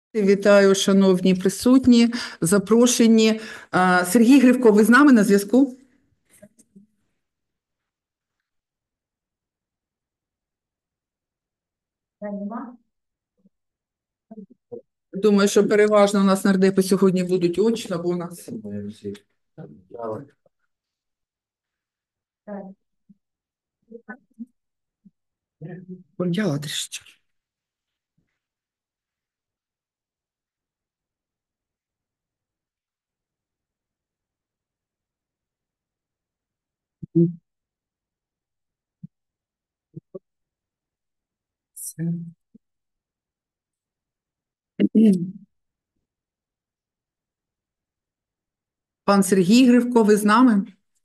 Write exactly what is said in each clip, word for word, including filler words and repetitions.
Вітаю, шановні присутні, запрошені. А, Сергій Гривко, ви з нами на зв'язку? Думаю, що переважно у нас нардепи сьогодні будуть очно, бо у нас... Подяла трішечки. Пан Сергій Гривко, ви з нами?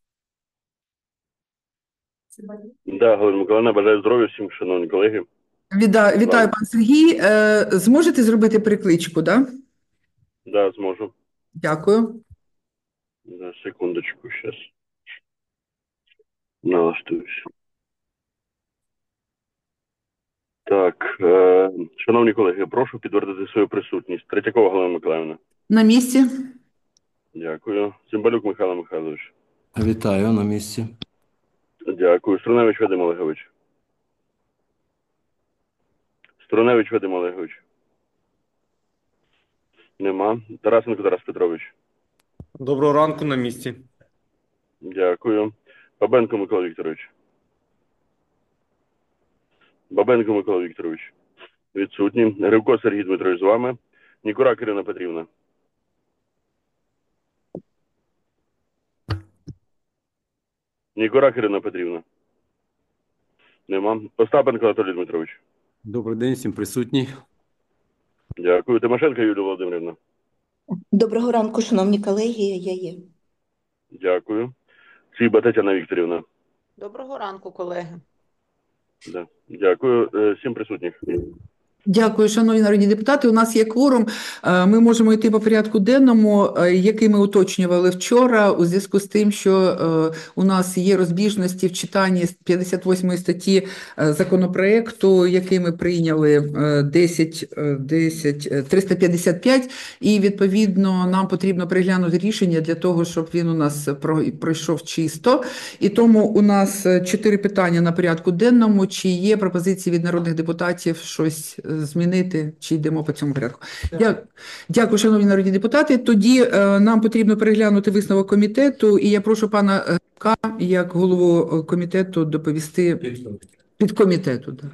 Да, Галина Миколаївна, бажаю здоров'я всім, шановні колеги. Вітаю, вітаю, пан Сергій. Е, Зможете зробити перекличку, да? Да, зможу. Дякую. Да, секундочку, сейчас налаштуюсь. Так, е, шановні колеги, прошу підтвердити свою присутність. Третьякова Галина Миколаївна. На місці. Дякую. Цимбалюк Михайло Михайлович. Вітаю, на місці. Дякую. Струневич Вадим Олегович. Струневич Вадим Олегович. Нема. Тарасенко Тарас Петрович. Доброго ранку, на місці. Дякую. Бабенко Микола Вікторович. Бабенко Микола Вікторович. Відсутні. Гривко Сергій Дмитрович з вами. Нікурак Ірина Петрівна. Нікурак Ірина Петрівна. Нема. Остапенко Анатолій Дмитрович. Добрий день, всім присутній. Дякую. Тимошенко Юлія Володимирівна. Доброго ранку, шановні колеги, я є. Дякую. Ціба Тетяна Вікторівна. Доброго ранку, колеги. Да. Дякую. Всім присутніх. Дякую, шановні народні депутати. У нас є кворум. Ми можемо йти по порядку денному, який ми уточнювали вчора, у зв'язку з тим, що у нас є розбіжності в читанні п'ятдесят восьмої статті законопроекту, який ми прийняли десять, десять, триста п'ятдесят п'ять, і відповідно нам потрібно переглянути рішення для того, щоб він у нас пройшов чисто. І тому у нас чотири питання на порядку денному. Чи є пропозиції від народних депутатів щось змінити, чи йдемо по цьому порядку? Дя... Дякую, шановні народні депутати. Тоді е, нам потрібно переглянути висновок комітету, і я прошу пана Гривка, як голову комітету, доповісти під комітету. Да.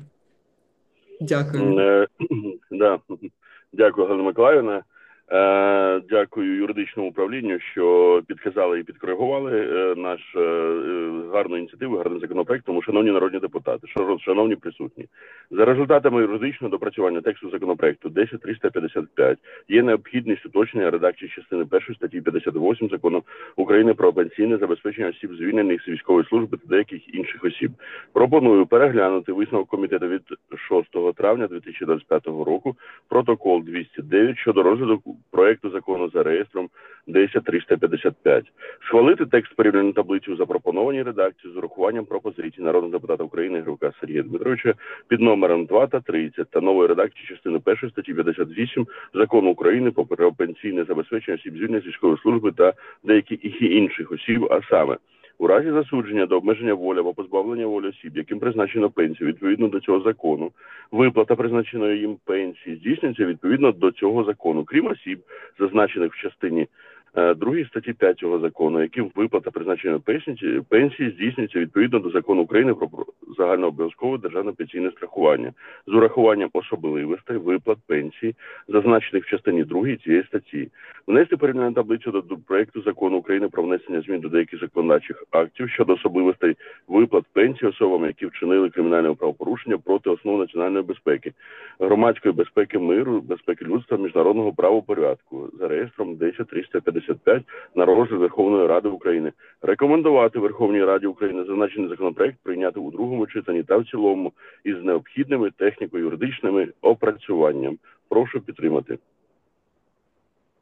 Дякую. Е, да. Дякую, Галина Миколаївна. Е, дякую юридичному управлінню, що підказали і підкоригували е, наш е, гарну ініціативу, гарний законопроект. Тому, шановні народні депутати, шановні присутні, за результатами юридичного допрацювання тексту законопроекту десять триста п'ятдесят п'ять є необхідність уточнення редакції частини першої статті п'ятдесят восьмої Закону України про пенсійне забезпечення осіб, звільнених з військової служби та деяких інших осіб. Пропоную переглянути висновок комітету від шостого травня дві тисячі двадцять п'ятого року, протокол двісті дев'ять щодо розгляду проекту закону за реєстром десять триста п'ятдесят п'ять. Схвалити текст порівняльну таблицю в запропонованій редакції з урахуванням пропозицій народного депутата України Гривка Сергія Дмитровича під номером два та тридцять та нової редакції частини першої статті п'ятдесят вісім Закону України про пенсійне забезпечення осіб, звільнених з військової служби та деяких інших осіб, а саме: у разі засудження до обмеження волі або позбавлення волі осіб, яким призначено пенсію відповідно до цього закону, виплата призначеної їм пенсії здійснюється відповідно до цього закону, крім осіб, зазначених в частині другої статті п'ять цього закону, яким виплата призначеної пенсії, пенсії здійснюється відповідно до Закону України про загальнообов'язкове державне пенсійне страхування з урахуванням особливостей виплат пенсії, зазначених в частині другій цієї статті. Внести порівняльну таблицю до проекту Закону України про внесення змін до деяких законодавчих актів щодо особливостей виплат пенсії особам, які вчинили кримінальне правопорушення проти основ національної безпеки, громадської безпеки, миру, безпеки людства, міжнародного правопорядку за реєстром десять триста п'ятдесят п'ять на розгляд Верховної Ради України. Рекомендувати Верховній Раді України зазначений законопроект прийняти у другому читанні та в цілому із необхідними техніко-юридичними опрацюванням. Прошу підтримати.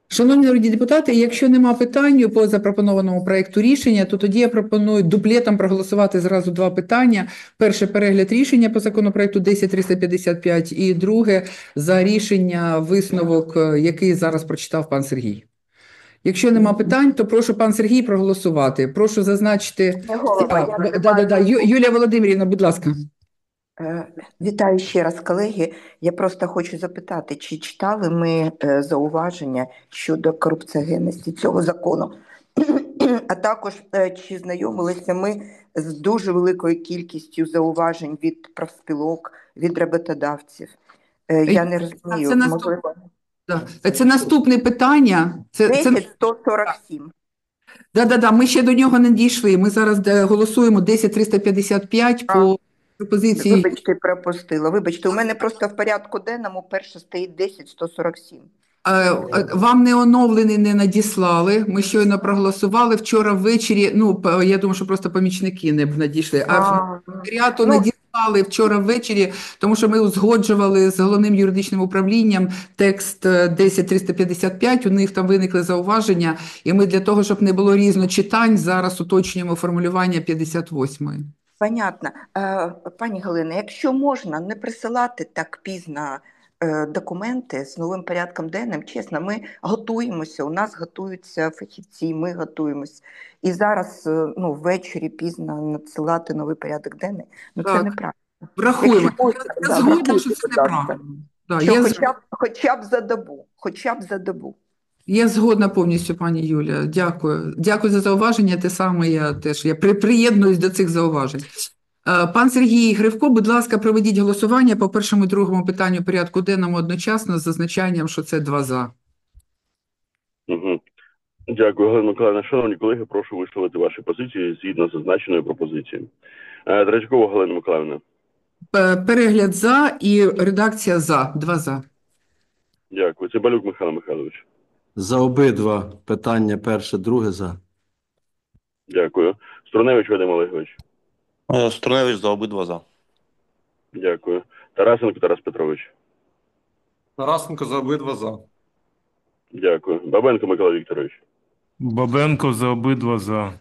Шановні народні депутати, якщо нема питань по запропонованому проекту рішення, то тоді я пропоную дуплетом проголосувати зразу два питання. Перше – перегляд рішення по законопроекту десять триста п'ятдесят п'ять і друге – за рішення висновок, який зараз прочитав пан Сергій. Якщо нема питань, то прошу пан Сергій проголосувати. Прошу зазначити… Голова, я А, да, да, да. Ю- Юлія Володимирівна, будь ласка. Е, Вітаю ще раз, колеги. Я просто хочу запитати, чи читали ми е, зауваження щодо корупціогенності цього закону? А також, е, чи знайомилися ми з дуже великою кількістю зауважень від профспілок, від роботодавців? Е, Я не розумію, це наступ- можливо, Да. Це наступне питання. Це, це... десять сто сорок сім. Да, да, да. Ми ще до нього не дійшли. Ми зараз де, голосуємо десять триста п'ятдесят п'ять по пропозиції. Вибачте, пропустила. Вибачте, у мене просто в порядку денному перше стоїть десять сто сорок сім. Е, е, Вам не оновлений, не надіслали. Ми щойно проголосували вчора ввечері. Ну, п- я думаю, що просто помічники не б надійшли. А в секретаріату ну- надіслали вчора ввечері, тому що ми узгоджували з головним юридичним управлінням текст е, десять триста п'ятдесят п'ять. У них там виникли зауваження, і ми для того, щоб не було різночитань, зараз уточнюємо формулювання п'ятдесят восьмої. Понятно. Е, Пані Галина, якщо можна не присилати так пізно е, документи з новим порядком денним, чесно, ми готуємося, у нас готуються фахівці, ми готуємось. І зараз е, ну, ввечері пізно надсилати новий порядок денний, ну це Так. неправильно. Врахуємо. Якщо можна, Я да, згодна, врахуйте, що це будь ласка. неправильно. Да, Що я, з- хоча б, хоча б за добу, хоча б за добу. я згодна повністю, пані Юля. Дякую. Дякую за зауваження. Те саме я теж я при, приєднуюсь до цих зауважень. Е, Пан Сергій Гривко, будь ласка, проведіть голосування по першому і другому питанню порядку денному одночасно з зазначанням, що це два за. Угу. Дякую, Галина Миколаївна. Шановні колеги, прошу висловити ваші позиції згідно з зазначеною пропозицією. Е, Третьякова Галина Миколаївна. Е, Перегляд за і редакція за. Два за. Дякую. Цимбалюк Михайло Михайлович. За обидва питання, перше, друге за. Дякую. Струневич Вадим Олегович. Е, Струневич за обидва за. Дякую. Тарасенко Тарас Петрович. Тарасенко за обидва за. Дякую. Бабенко Микола Вікторович. Бабенко за обидва за.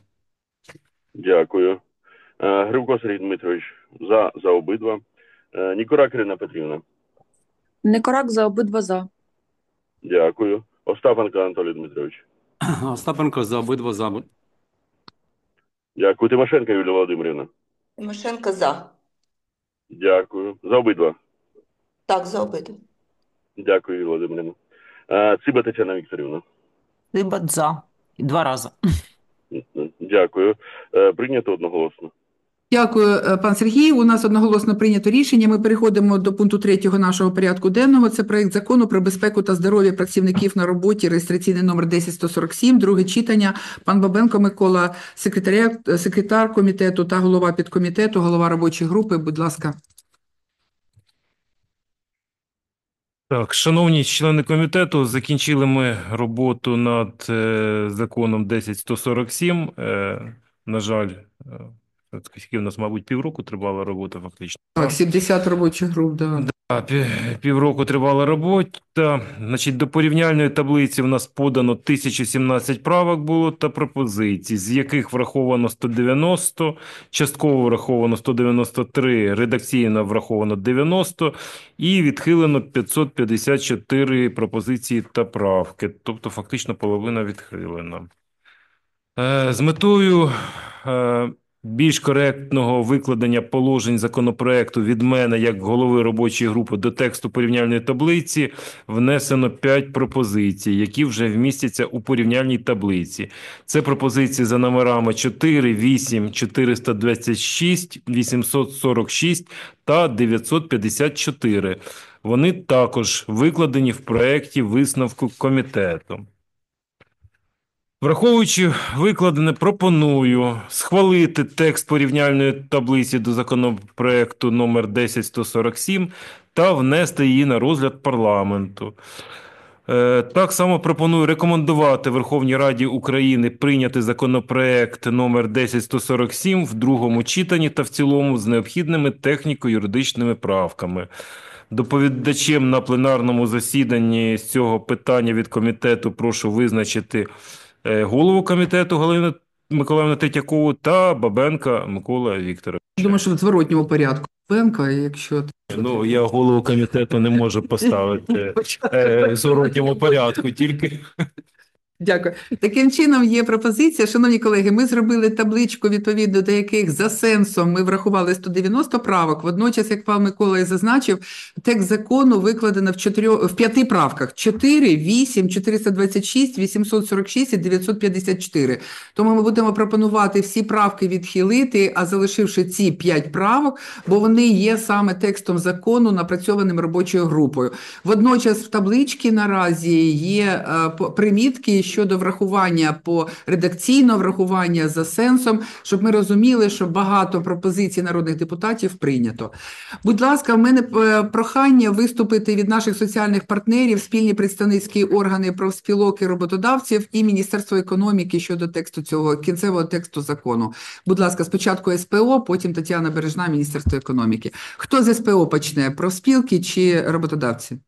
Дякую. Е, Гривко Сергій Дмитрович. За, за обидва. Е, Нікорак Ірина Петрівна. Никорак за обидва за. Дякую. Остапенко Анатолій Дмитрович. Остапенко за обидва за. Дякую. Тимошенко Юлія Володимирівна. Тимошенко за. Дякую. За обидва. Так, за обидва. Дякую, Юлія Володимирівна. Е, Циба Тетяна Вікторівна. Либат за. І два рази. Дякую. Е, Прийнято одноголосно. Дякую, е, пан Сергій. У нас одноголосно прийнято рішення. Ми переходимо до пункту третього нашого порядку денного. Це проект закону про безпеку та здоров'я працівників на роботі, реєстраційний номер десять сто сорок сім, друге читання. Пан Бабенко Микола, секретаря, секретар комітету та голова підкомітету, голова робочої групи. Будь ласка. Так, шановні члени комітету, закінчили ми роботу над е, законом десять сто сорок сім. Е, на жаль, е, скільки в нас, мабуть, півроку тривала робота фактично. Так, сімдесят робочих груп, да. А, пі- Півроку тривала робота. Значить, до порівняльної таблиці в нас подано тисяча сімнадцять правок було та пропозицій, з яких враховано сто дев'яносто, частково враховано сто дев'яносто три, редакційно враховано дев'яносто і відхилено п'ятсот п'ятдесят чотири пропозиції та правки. Тобто фактично половина відхилена. Е, З метою е, більш коректного викладення положень законопроекту від мене, як голови робочої групи, до тексту порівняльної таблиці внесено п'ять пропозицій, які вже вмістяться у порівняльній таблиці. Це пропозиції за номерами чотири, вісім, чотириста двадцять шість, вісімсот сорок шість та дев'ятсот п'ятдесят чотири. Вони також викладені в проекті висновку комітету. Враховуючи викладене, пропоную схвалити текст порівняльної таблиці до законопроекту номер десять сто сорок сім та внести її на розгляд парламенту. Е, Так само пропоную рекомендувати Верховній Раді України прийняти законопроект номер десять сто сорок сім в другому читанні та в цілому з необхідними техніко-юридичними правками. Доповідачем на пленарному засіданні з цього питання від комітету прошу визначити е, голову комітету Галину Миколаївну Третьякову та Бабенка Микола Вікторовича. Думаю, що в зворотньому порядку. Бенка, якщо Ну, я голову комітету не можу поставити е, в зворотньому порядку, тільки... Дякую. Таким чином є пропозиція. Шановні колеги, ми зробили табличку, відповідно до яких за сенсом ми врахували сто дев'яносто правок. Водночас, як пан Микола і зазначив, текст закону викладено в, чотирьох, в п'яти правках. чотири, вісім, чотириста двадцять шість, вісімсот сорок шість і дев'ятсот п'ятдесят чотири. Тому ми будемо пропонувати всі правки відхилити, а залишивши ці п'ять правок, бо вони є саме текстом закону, напрацьованим робочою групою. Водночас в табличці наразі є е, по- примітки щодо врахування по редакційного врахування за сенсом, щоб ми розуміли, що багато пропозицій народних депутатів прийнято. Будь ласка, в мене е, прохання виступити від наших соціальних партнерів, спільні представницькі органи профспілок і роботодавців і Міністерство економіки щодо тексту цього, кінцевого тексту закону. Будь ласка, спочатку ес пе о, потім Тетяна Бережна, Міністерство економіки. Хто з ес пе о почне? Профспілки чи роботодавці?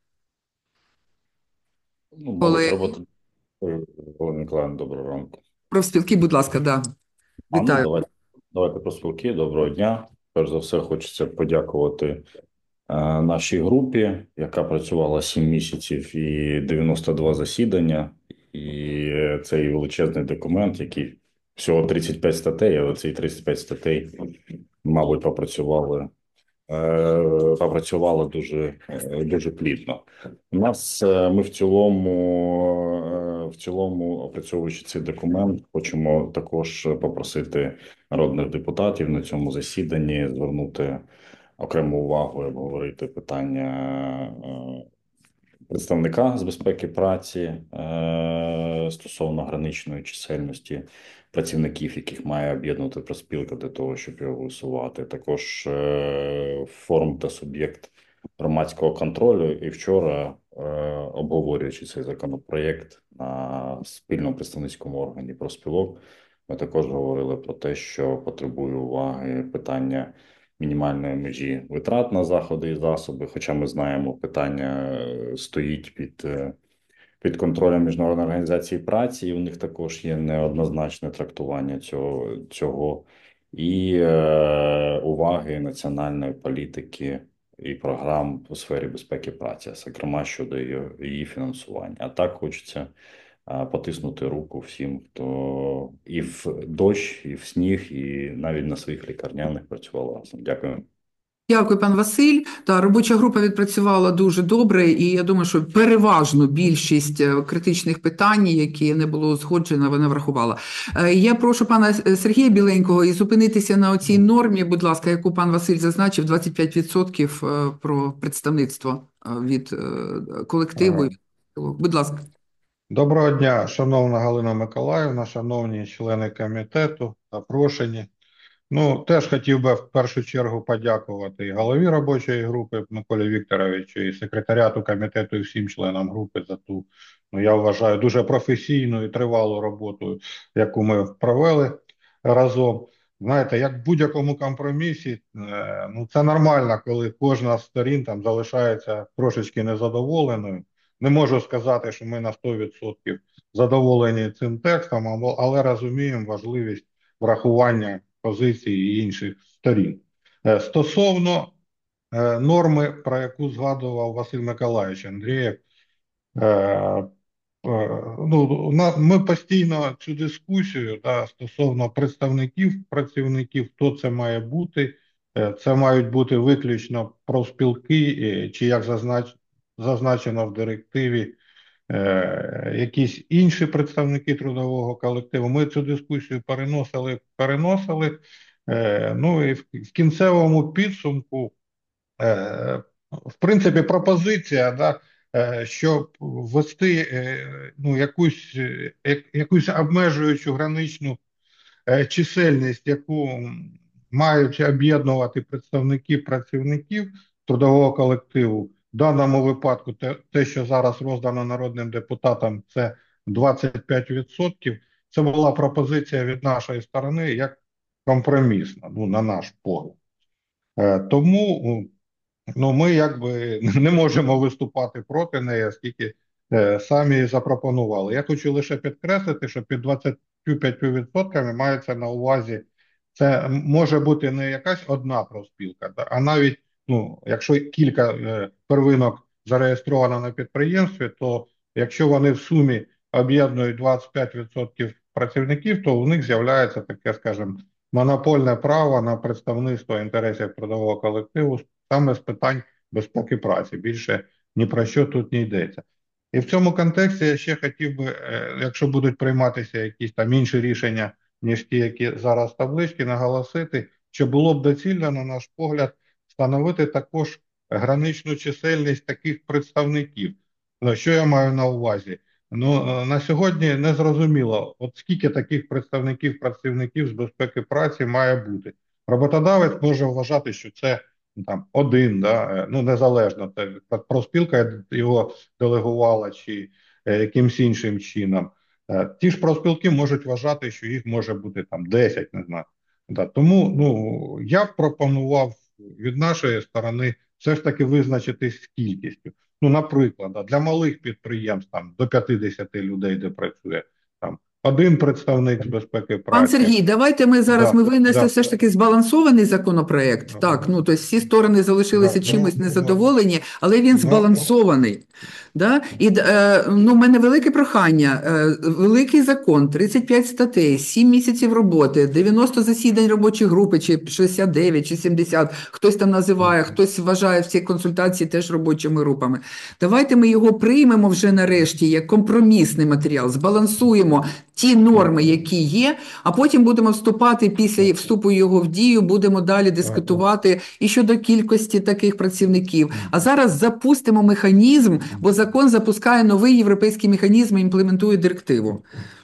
Ну, Коли- мабуть, робота. Олена Миколаївна, доброго ранку. Профспілки, будь ласка, да. А, ну, Вітаю. давайте, давайте про спілки. Доброго дня. Перш за все, хочеться подякувати е, нашій групі, яка працювала сім місяців і дев'яносто два засідання. І е, цей величезний документ, який всього тридцять п'ять статей, але ці тридцять п'ять статей, мабуть, попрацювали, е, попрацювали дуже, е, дуже плідно. У нас е, ми в цілому, е, в цілому, опрацьовуючи цей документ, хочемо також попросити народних депутатів на цьому засіданні звернути окрему увагу і обговорити питання е, представника з безпеки праці е, стосовно граничної чисельності працівників, яких має об'єднувати профспілка для того, щоб його висувати. Також е, форм та суб'єкт громадського контролю. І вчора, е, обговорюючи цей законопроєкт на спільному представницькому органі профспілок, ми також говорили про те, що потребує уваги питання мінімальної межі витрат на заходи і засоби, хоча ми знаємо, питання е, стоїть під, е, під контролем Міжнародної організації праці, і у них також є неоднозначне трактування цього, цього і е, уваги національної політики і програм у сфері безпеки праці, зокрема щодо її, її фінансування. А так хочеться е, потиснути руку всім, хто і в дощ, і в сніг, і навіть на своїх лікарняних працював разом. Дякую. Дякую, пан Василь. Та робоча група відпрацювала дуже добре, і я думаю, що переважну більшість е, критичних питань, які не було узгоджено, вона врахувала. Е, Я прошу пана Сергія Біленького і зупинитися на оцій нормі, будь ласка, яку пан Василь зазначив, двадцять п'ять відсотків е, про представництво е, від е, колективу. Будь ласка. Доброго дня, шановна Галина Миколаївна, шановні члени комітету, запрошені. Ну, теж хотів би в першу чергу подякувати і голові робочої групи Миколі Вікторовичу, і секретаріату комітету, і всім членам групи за ту, ну, я вважаю, дуже професійну і тривалу роботу, яку ми провели разом. Знаєте, як в будь-якому компромісі, е, ну, це нормально, коли кожна з сторін там залишається трошечки незадоволеною. Не можу сказати, що ми на сто відсотків задоволені цим текстом, але- але розуміємо важливість врахування позицій і інших сторін. Е, Стосовно е, норми, про яку згадував Василь Миколаївич Андрієв, е, е, ну, у нас- ми постійно цю дискусію да, стосовно представників, працівників, хто це має бути, е, це мають бути виключно профспілки, е, чи як зазнач, зазначено в директиві, е, якісь інші представники трудового колективу. Ми цю дискусію переносили, переносили. Е, ну і в, в кінцевому підсумку, е, в принципі, пропозиція, да, е, щоб ввести е, ну, якусь, е, як- якусь обмежуючу граничну е, чисельність, яку мають об'єднувати представники працівників трудового колективу. В даному випадку те, те, що зараз роздано народним депутатам, це двадцять п'ять відсотків. Це була пропозиція від нашої сторони як компромісна, ну, на наш погляд. Е, Тому ну, ми якби не можемо виступати проти неї, оскільки е, самі її запропонували. Я хочу лише підкреслити, що під двадцять п'ять відсотків мається на увазі, це може бути не якась одна профспілка, да, а навіть, ну, якщо кілька е, первинок зареєстровано на підприємстві, то якщо вони в сумі об'єднують двадцять п'ять відсотків працівників, то у них з'являється таке, скажімо, монопольне право на представництво інтересів трудового колективу саме з питань безпеки праці. Більше ні про що тут не йдеться. І в цьому контексті я ще хотів би, е, якщо будуть прийматися якісь там інші рішення, ніж ті, які зараз в табличці, наголосити, що було б доцільно, на наш погляд, встановити також граничну чисельність таких представників. Ну, що я маю на увазі? Ну, е, на сьогодні не зрозуміло, от скільки таких представників працівників з безпеки праці має бути. Роботодавець може вважати, що це ну, там один, да, е, ну незалежно, це профспілка його делегувала чи е, якимсь іншим чином. Е, Ті ж профспілки можуть вважати, що їх може бути там десять, не знаю. Да, тому ну, я б пропонував від нашої сторони все ж таки визначитись з кількістю. Ну, наприклад, да, для малих підприємств там до п'ятдесят людей, де працює там один представник з безпеки Пан праці. Сергій, давайте ми зараз Да, ми винесли да. все ж таки збалансований законопроект. Ага. Так, ну тобто всі сторони залишилися Да, чимось ну, незадоволені, але він ну, збалансований. Да? І е, ну, в мене велике прохання. Е, великий закон, тридцять п'ять статей, сім місяців роботи, дев'яносто засідань робочої групи, чи шістдесят дев'ять, чи сімдесят, хтось там називає, хтось вважає всі консультації теж робочими групами. Давайте ми його приймемо вже нарешті як компромісний матеріал, збалансуємо ті норми, які є, а потім будемо вступати після вступу його в дію, будемо далі дискутувати і щодо кількості таких працівників. А зараз запустимо механізм, бо закон запускає новий європейський механізм і імплементує директиву.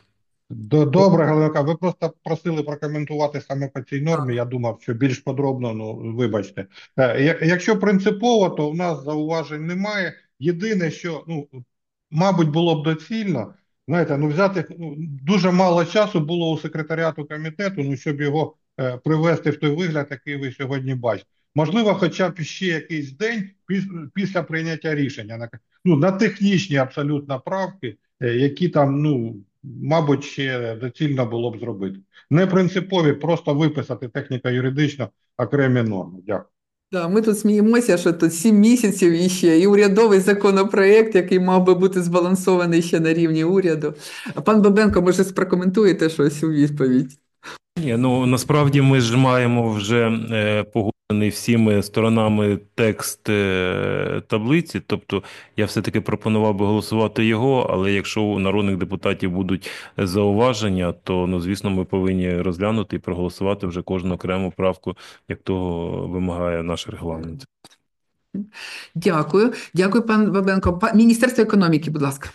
До- Добре, Галина, ви просто просили прокоментувати саме по цій нормі. Я думав, що більш подробно, ну вибачте. Е, я- Якщо принципово, то в нас зауважень немає. Єдине, що ну мабуть було б доцільно, знаєте, ну взяти ну, дуже мало часу було у секретаріату комітету, ну щоб його е, привести в той вигляд, який ви сьогодні бачите. Можливо, хоча б ще якийсь день піс- після прийняття рішення на ну на технічні абсолютно правки, е, які там ну. Мабуть, ще доцільно було б зробити. Не принципові, просто виписати техніко-юридично окремі норми. Дякую. Да, ми тут сміємося, що тут сім місяців і ще, і урядовий законопроект, який мав би бути збалансований ще на рівні уряду. А пан Бабенко, може, прокоментуєте щось у відповідь? Ні, ну насправді ми ж маємо вже е, погодений всіми сторонами текст е, таблиці, тобто я все-таки пропонував би голосувати його, але якщо у народних депутатів будуть зауваження, то, ну, звісно, ми повинні розглянути і проголосувати вже кожну окрему правку, як того вимагає наш регламент. Дякую. Дякую, пан Бабенко. Па- Міністерство економіки, будь ласка.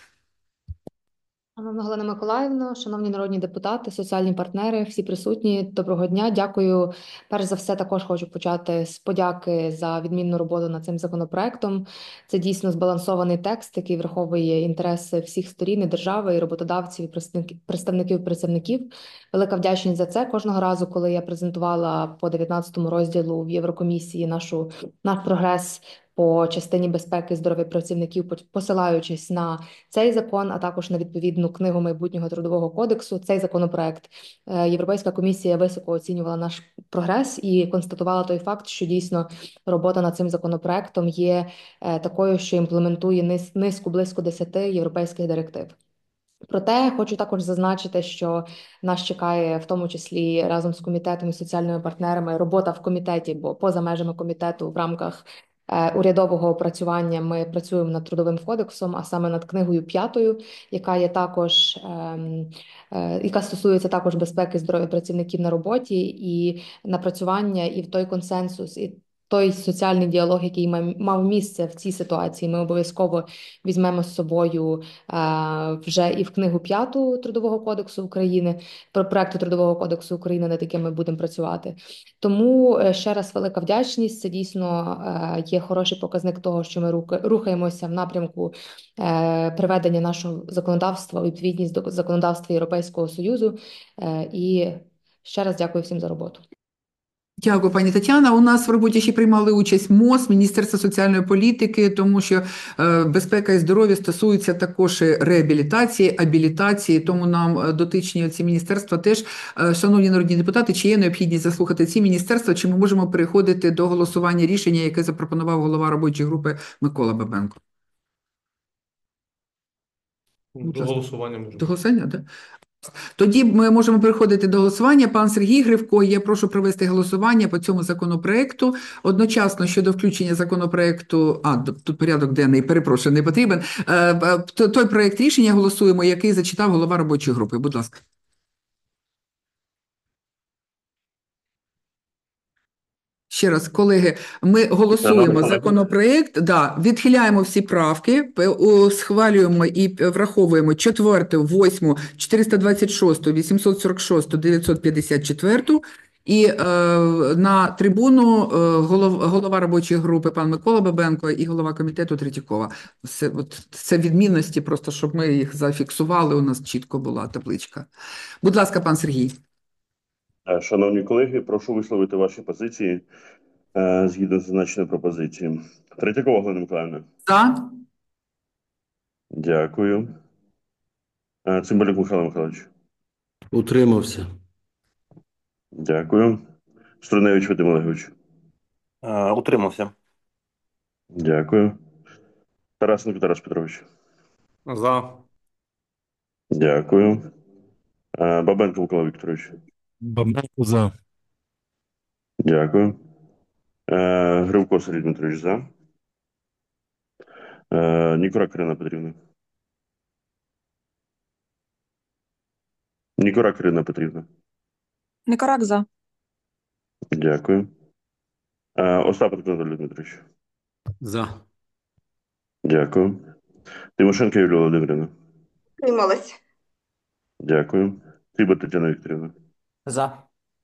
Шановна Галина Миколаївна, шановні народні депутати, соціальні партнери, всі присутні, доброго дня. Дякую. Перш за все, також хочу почати з подяки за відмінну роботу над цим законопроектом. Це дійсно збалансований текст, який враховує інтереси всіх сторін, і держави, і роботодавців, і представників, представників, працівників. Велика вдячність за це. Кожного разу, коли я презентувала по дев'ятнадцятому розділу в Єврокомісії нашу, наш прогрес по частині безпеки і здоров'я працівників, посилаючись на цей закон, а також на відповідну книгу майбутнього трудового кодексу, цей законопроект, Європейська комісія високо оцінювала наш прогрес і констатувала той факт, що дійсно робота над цим законопроектом є такою, що імплементує низ, низку близько десяти європейських директив. Проте хочу також зазначити, що нас чекає в тому числі разом з комітетом і соціальними партнерами робота в комітеті, бо поза межами комітету в рамках е, урядового опрацювання ми працюємо над трудовим кодексом, а саме над книгою п'ятою, яка є також ем, е, яка стосується також безпеки і здоров'я працівників на роботі, і напрацювання, і в той консенсус, і той соціальний діалог, який мав місце в цій ситуації, ми обов'язково візьмемо з собою а, вже і в книгу п'яту Трудового кодексу України, про проекту Трудового кодексу України, над яким ми будемо працювати. Тому ще раз велика вдячність. Це дійсно а, є хороший показник того, що ми рухаємося в напрямку а, приведення нашого законодавства у відповідність до законодавства Європейського Союзу. А, і ще раз дякую всім за роботу. Дякую, пані Тетяна. У нас в роботі ще приймали участь МОЗ, Міністерство соціальної політики, тому що е, безпека і здоров'я стосуються також і реабілітації, абілітації, тому нам е, дотичні ці міністерства теж. Е, шановні народні депутати, чи є необхідність заслухати ці міністерства, чи ми можемо переходити до голосування рішення, яке запропонував голова робочої групи Микола Бабенко? Будь До ласка. голосування можемо. До голосування, так? Тоді ми можемо переходити до голосування. Пан Сергій Гривко, я прошу провести голосування по цьому законопроекту. Одночасно щодо включення законопроекту, а, тут порядок денний, перепрошую, не потрібен. Е, е, Той проект рішення голосуємо, який зачитав голова робочої групи. Будь ласка. Ще раз, колеги, ми голосуємо законопроект, да, відхиляємо всі правки, пе- о, схвалюємо і п- враховуємо четверту, восьму, чотириста двадцять шосту, вісімсот сорок шосту, дев'ятсот п'ятдесят четверту. І е, на трибуну е, голов, голова робочої групи пан Микола Бабенко і голова комітету Третьякова. Це, от, це відмінності, просто щоб ми їх зафіксували, у нас чітко була табличка. Будь ласка, пан Сергій. Е, Шановні колеги, прошу висловити ваші позиції е, згідно з зазначеною пропозицією. Третьякова Галина Миколаївна. За? Дякую. Е, Цимбалюк Михайло Михайлович. Утримався. Дякую. Струневич Вадим Олегович. Е, Утримався. Дякую. Тарасенко Тарас Петрович. За. Дякую. Е, Бабенко Микола Вікторович. Бабенко за. Дякую. Е, Гривко Сергій Дмитрович за. Е, Нікорак Ірина Петрівна. Нікорак Ірина Петрівна. Никорак за. Дякую. Е, Остапенко Анатолій Дмитрович. За. Дякую. Тимошенко Юлія Володимирівна. Утрималась. Дякую. Тиба Тетяна Вікторівна. За.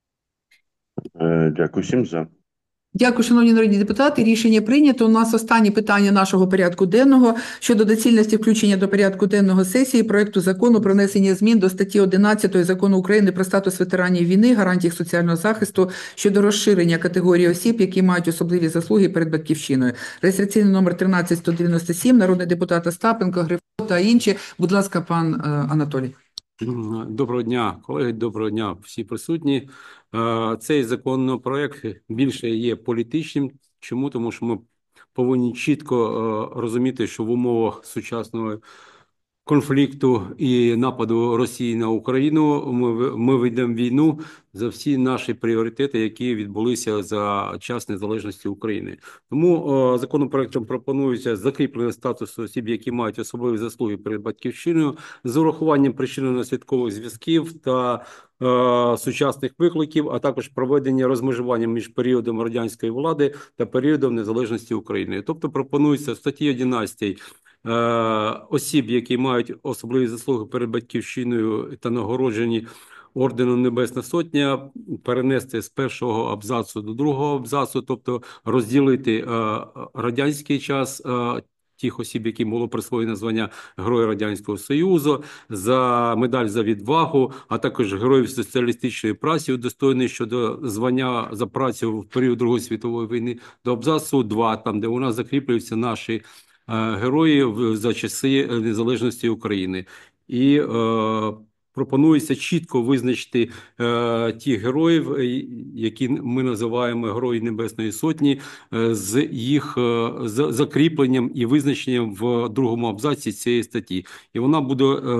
Е, Дякую всім за. Дякую, шановні народні депутати. Рішення прийнято. У нас останнє питання нашого порядку денного щодо доцільності включення до порядку денного сесії проекту закону про внесення змін до статті одинадцятої Закону України про статус ветеранів війни, гарантій їх соціального захисту щодо розширення категорії осіб, які мають особливі заслуги перед батьківщиною. Реєстраційний номер тринадцять сто дев'яносто сім, народний депутат Остапенко, Грифо та інші. Будь ласка, пан е, Анатолій. Доброго дня, колеги, доброго дня всі присутні. Е, Цей законопроект більше є політичним. Чому? Тому що ми повинні чітко е, розуміти, що в умовах сучасного конфлікту і нападу Росії на Україну ми, в- ми ведемо війну за всі наші пріоритети, які відбулися за час незалежності України. Тому е, законопроектом пропонується закріплення статусу осіб, які мають особливі заслуги перед батьківщиною, з урахуванням причинно-наслідкових зв'язків та е, сучасних викликів, а також проведення розмежування між періодом радянської влади та періодом незалежності України. Тобто пропонується в статті одинадцятій е, осіб, які мають особливі заслуги перед батьківщиною та нагороджені орденом Небесна Сотня, перенести з першого абзацу до другого абзацу, тобто розділити е, радянський час е, тих осіб, яким було присвоєно звання Героя Радянського Союзу, за медаль за відвагу, а також Героїв соціалістичної праці, удостоєний щодо звання за працю в період Другої світової війни, до абзацу два, там, де у нас закріплюються наші е, герої в- за часи незалежності України. І е, пропонується чітко визначити е, тих героїв, е, які ми називаємо Герої Небесної Сотні, е, з їх е, з- закріпленням і визначенням в другому абзаці цієї статті. І вона буде е,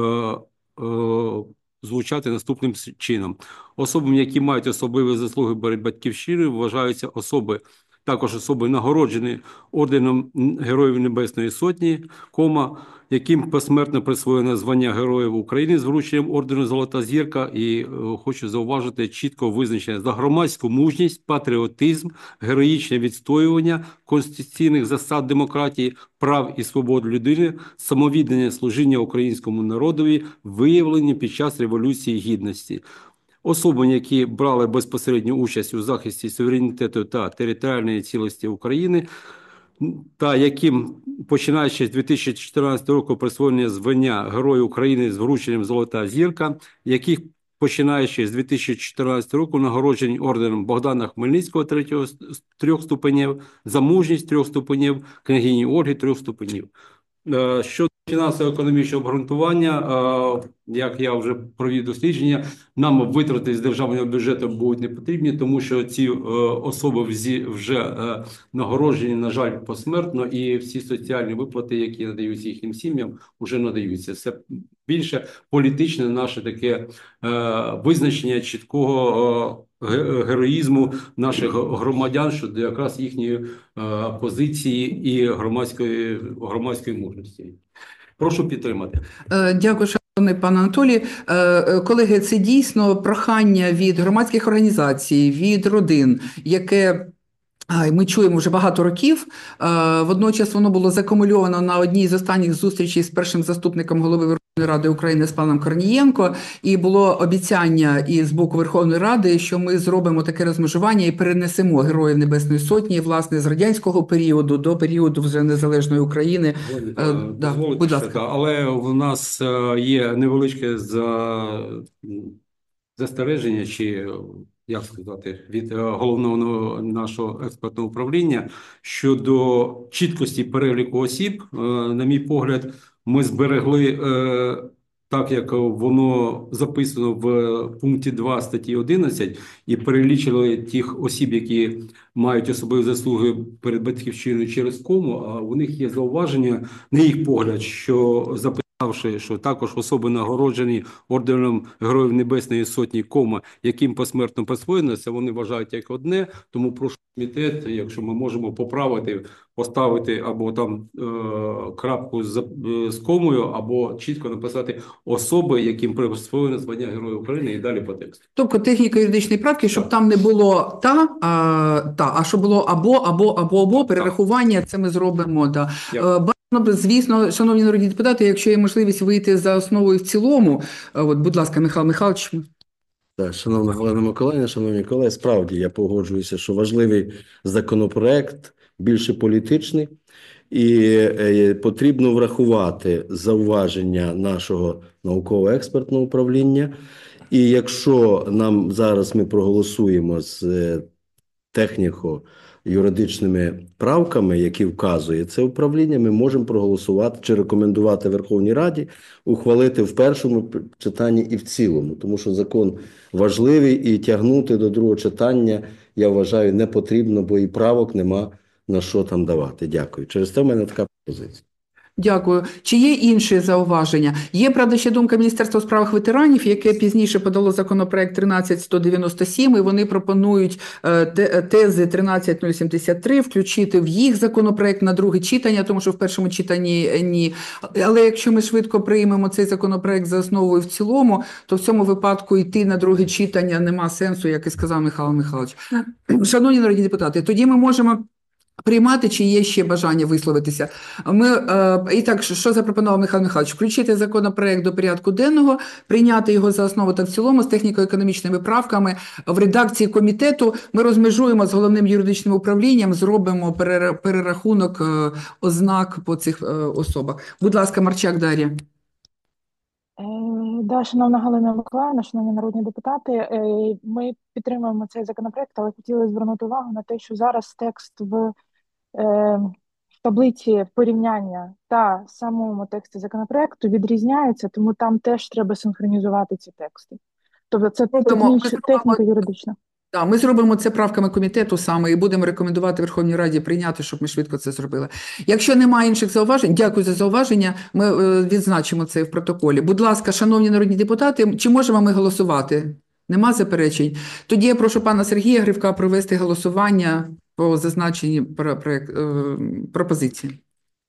е, звучати наступним с- чином. Особами, які мають особливі заслуги перед батьківщиною, вважаються особи, також особи нагороджені орденом Героїв Небесної Сотні, кома, яким посмертно присвоєно звання Героїв України з врученням ордену Золота Зірка. І е, хочу зауважити чітко визначення за громадську мужність, патріотизм, героїчне відстоювання конституційних засад демократії, прав і свобод людини, самовіддане служіння українському народові, виявлені під час Революції Гідності. Особи, які брали безпосередню участь у захисті суверенітету та територіальної цілості України, та яким, починаючи з дві тисячі чотирнадцятого року, присвоєння звання Герою України з врученням Золота Зірка, яких починаючи з дві тисячі чотирнадцятого року, нагороджені орденом Богдана Хмельницького третього з трьох ступенів, за мужність трьох ступенів, княгині Ольги трьох ступенів. Е, Щодо фінансово-економічного обґрунтування, е, як я вже провів дослідження, нам витрати з державного бюджету будуть не потрібні, тому що ці е, особи взі- вже е, нагороджені, на жаль, посмертно, і всі соціальні виплати, які надаються їхнім сім'ям, вже надаються. Це більше політичне наше таке е, визначення чіткого е, ге- героїзму наших громадян щодо якраз їхньої е, позиції і громадської, громадської мужності. Прошу підтримати. Е, Дякую, шановний пан Анатолій. Е, е, Колеги, це дійсно прохання від громадських організацій, від родин, яке а, ми чуємо вже багато років. Е, Водночас воно було закумульовано на одній з останніх зустрічей з першим заступником голови Верховної Ради України з паном Корнієнко, і було обіцяння і з боку Верховної Ради, що ми зробимо таке розмежування і перенесемо Героїв Небесної Сотні, власне, з радянського періоду до періоду вже незалежної України. Е, да, Дозволите будь ще, ласка. та, але в нас е, є невеличке за... застереження, чи як сказати, від е, головного нашого експертного управління щодо чіткості переліку осіб. Е, На мій погляд, ми зберегли е, так, як воно записано в пункті два статті одинадцять, і перелічили тих осіб, які мають особливі заслуги перед батьківщиною через кому, а у них є зауваження, на їх погляд, що записавши, що також особи нагороджені орденом Героїв Небесної Сотні, кома, яким посмертно присвоєно, це вони вважають як одне, тому прошу комітет, якщо ми можемо поправити, поставити або там е, крапку з, е, з комою, або чітко написати особи, яким присвоєно звання Героя України, і далі по тексту. Тобто техніко-юридичні правки, щоб там не було та, а, та, а щоб було або, або, або, або, перерахування, це ми зробимо. Да. Е, Бажано б, звісно, шановні народні депутати, якщо є можливість вийти за основу і в цілому, е, от, будь ласка, Михайло Михайлович. Так, шановна Галина Миколаївна, шановні колеги, справді я погоджуюся, що важливий законопроект, більше політичний, і е, потрібно врахувати зауваження нашого науково-експертного управління. І якщо нам зараз ми проголосуємо з е, техніко-юридичними правками, які вказує це управління, ми можемо проголосувати чи рекомендувати Верховній Раді ухвалити в першому читанні і в цілому, тому що закон важливий і тягнути до другого читання, я вважаю, не потрібно, бо і правок нема на що там давати. Дякую. Через те в мене така позиція. Дякую. Чи є інші зауваження? Є, правда, ще думка Міністерства у справах ветеранів, яке пізніше подало законопроект тринадцять сто дев'яносто сім, і вони пропонують е, те- тези тринадцять нуль сімдесят три включити в їх законопроект на друге читання, тому що в першому читанні е, ні. Але якщо ми швидко приймемо цей законопроект за основу і в цілому, то в цьому випадку йти на друге читання нема сенсу, як і сказав Михайло Михайлович. Шановні народні депутати, тоді ми можемо приймати, чи є ще бажання висловитися. Ми, е, і так, що що запропонував Михайло Михайлович? Включити законопроект до порядку денного, прийняти його за основу та в цілому з техніко-економічними правками. В редакції комітету ми розмежуємо з головним юридичним управлінням, зробимо перера- перерахунок е, ознак по цих е, особах. Будь ласка, Марчак Дар'я. Е, Да, шановна Галина Миколаївна, шановні народні депутати, е, ми підтримуємо цей законопроект, але хотіли звернути увагу на те, що зараз текст в, е, в таблиці порівняння та самому тексті законопроекту відрізняється, тому там теж треба синхронізувати ці тексти. Тобто це Зробимо- ми техніч- зробимо- техніко-юридично. Так, ми зробимо це правками комітету саме і будемо рекомендувати Верховній Раді прийняти, щоб ми швидко це зробили. Якщо немає інших зауважень, дякую за зауваження, ми е, відзначимо це в протоколі. Будь ласка, шановні народні депутати, чи можемо ми голосувати? Нема заперечень? Тоді я прошу пана Сергія Гривка провести голосування по зазначеній про- проект- е, пропозиції.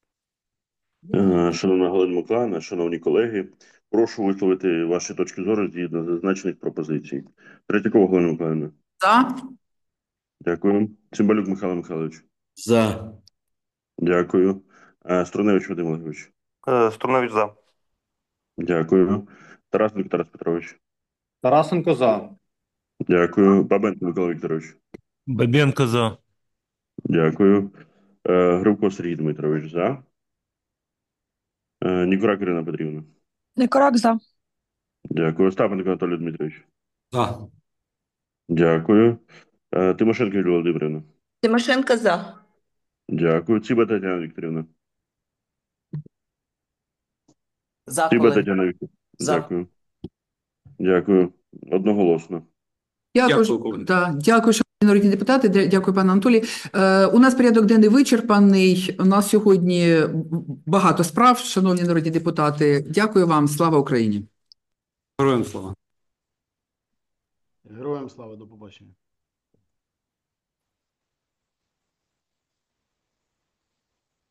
Е, Шановна Галина Миколаївна, шановні колеги, прошу висловити ваші точки зору згідно зазначених пропозицій. Третьякова Галина Миколаївна. За? Дякую. Цимбалюк Михайло Михайлович. За. Дякую. Е, Струневич Вадим Олегович. Е, Струнович за. Дякую. Тарасенко Тарас Петрович. Тарасенко за. Дякую. Бабенко Микола Вікторович. Бабенко за. Дякую. Е, Гривко Сергій Дмитрович. За. Е, Нікурак Ірина Петрівна. Некорак за. Дякую. Остапенко Анатолій Дмитрович. За. Дякую. Е, Тимошенко Юлія Володимирівна. Тимошенко за. Дякую. Циба Тетяна Вікторівна. За, Циба колеги. Тетяна Вікторівна. За. Дякую. Дякую. Одноголосно. Дякую, Дякую, колеги. да, дякую, шановні народні депутати. дя- Дякую, пане Анатолій. Е, у нас порядок денний вичерпаний. У нас сьогодні багато справ, шановні народні депутати. Дякую вам. Слава Україні. Героям слава. Героям слава, до побачення.